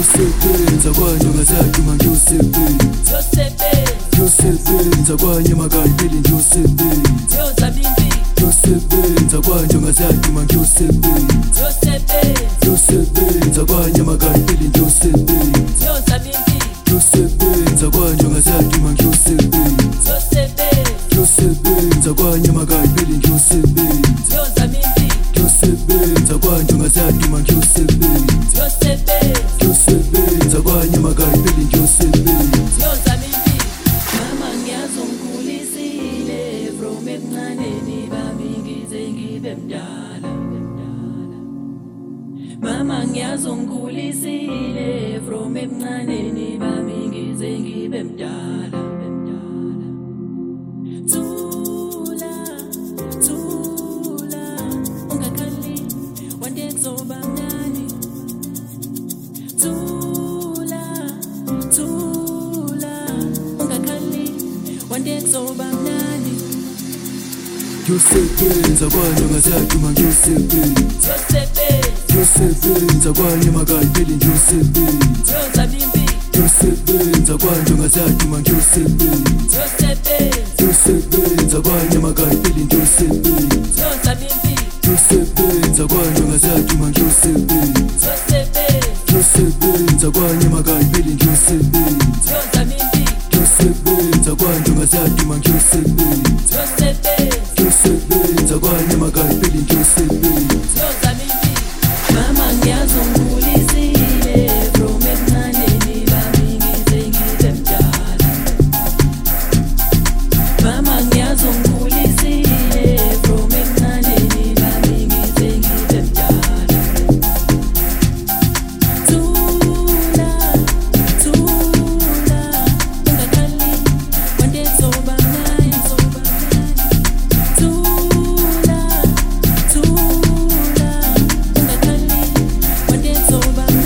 Ngiyosebenza kwanye ngazaduma ngiyosebenza Ngiyosebenza kwanye makayipeli ngiyosebenza Ngiyosebenza kwanye ngazaduma ngiyosebenza Ngiyosebenza kwanye makayipeli ngiyosebenza Ngiyosebenza kwanye ngazaduma ngiyosebenza Ngiyosebenza kwanye makayipeli ngiyosebenza Ngiyosebenza kwanye ngazaduma ngiyosebenza Ngiyosebenza kwanye makayipeli ngiyosebenza Mama ngiyazongikhulile from ebuncaneni bami ngize ngibe mdala Mama ngiyazongikhulile from ebuncaneni bami ngize ngibe mdala Thula thula ungakhali one day kuzoba mnandi Thula thula ungakhali one day kuzoba mnandi Ngiyosebenza kwanye ngazaduma ngiyosebenza Ngiyosebenza kwanye makayipeli ngiyosebenza Ngiyosebenza kwanye ngazaduma ngiyosebenza Ngiyosebenza kwanye makayipeli ngiyosebenza Ngiyosebenza kwanye ngazaduma ngiyosebenza Ngiyosebenza kwanye makayipeli ngiyosebenza Ngiyosebenza kwanye ngazaduma ngiyosebenza Ngiyosebenza kwanye makayipeli ngiyosebenza Mama ngiyazongikhulile from ebuncaneni bami ngize ngibe mdala Mama ngiyazongikhulile from ebuncaneni bami ngize ngibe mdala Thula thula ungakhali one day kuzoba mnandi Thula thula ungakhali one day kuzoba mnandi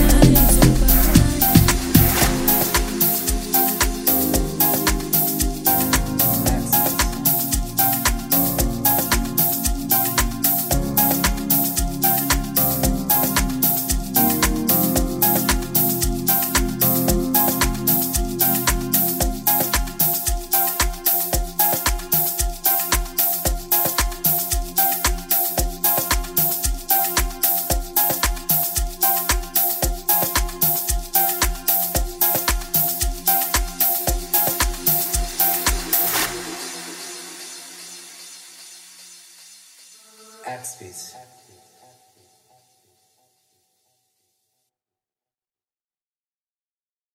Axebeats.